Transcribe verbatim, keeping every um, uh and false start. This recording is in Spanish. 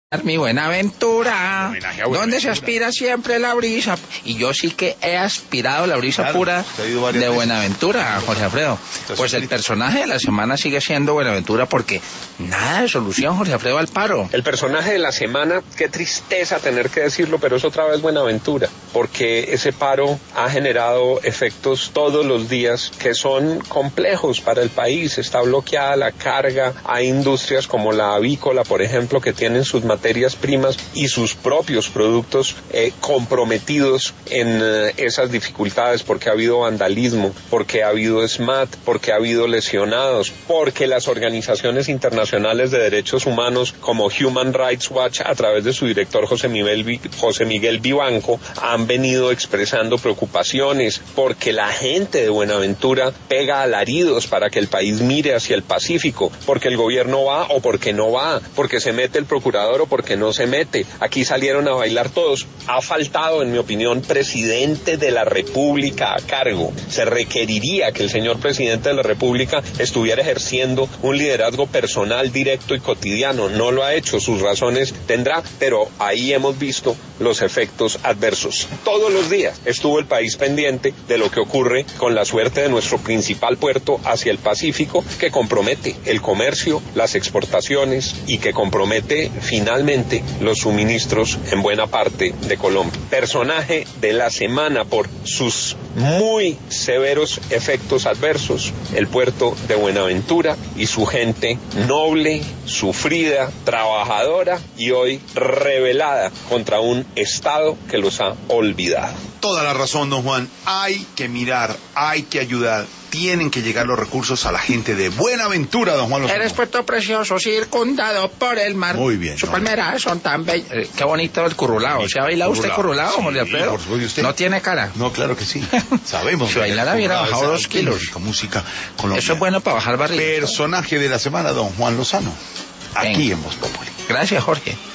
Mi Buenaventura, Homenaje a donde Buenaventura. se aspira siempre la brisa. Y yo sí que he aspirado la brisa Claro, pura usted ha ido varias de veces. Buenaventura, Jorge Alfredo. Entonces, Pues el sí. personaje de la semana sigue siendo Buenaventura porque nada de solución, Jorge Alfredo, al paro. El personaje de la semana, qué tristeza tener que decirlo, pero es otra vez Buenaventura, porque ese paro ha generado efectos todos los días que son complejos para el país. Está bloqueada la carga, hay industrias como la avícola, por ejemplo, que tienen sus materias primas y sus propios productos eh, comprometidos en eh, esas dificultades porque ha habido vandalismo, porque ha habido S M A T, porque ha habido lesionados, porque las organizaciones internacionales de derechos humanos como Human Rights Watch, a través de su director José Miguel, Vi- José Miguel Vivanco, han venido expresando preocupaciones, porque la gente de Buenaventura pega alaridos para que el país mire hacia el Pacífico, porque el gobierno va o porque no va, porque se mete el procurador o porque no se mete. Aquí salieron a bailar todos. Ha faltado, en mi opinión, presidente de la República a cargo. Se requeriría que el señor presidente de la República estuviera ejerciendo un liderazgo personal, directo y cotidiano. No lo ha hecho, sus razones tendrá, pero ahí hemos visto los efectos adversos. Todos los días estuvo el país pendiente de lo que ocurre con la suerte de nuestro principal puerto hacia el Pacífico, que compromete el comercio, las exportaciones y que compromete finalmente los suministros en buena parte de Colombia. Personaje de la semana por sus muy severos efectos adversos, el puerto de Buenaventura y su gente noble, sufrida, trabajadora y hoy rebelada contra un Estado que los ha olvidado. Toda la razón, don Juan. Hay que mirar, hay que ayudar. Tienen que llegar los recursos a la gente de Buenaventura, don Juan Lozano. Eres puerto precioso, circundado por el mar. Muy bien, Sus no. palmeras son tan bellas. Eh, qué bonito el currulao. ¿Se ha bailado usted currulao, Sí, Jorge Alfredo? por supuesto, ¿y usted? No tiene cara. No, claro que sí. Sabemos. Si bailara hubiera Currulao, bajado esa dos kilos. auténtica música colombiana. Eso es bueno para bajar barriga. Personaje de la semana, don Juan Lozano. Aquí Venga. en Voz Populi. Gracias, Jorge.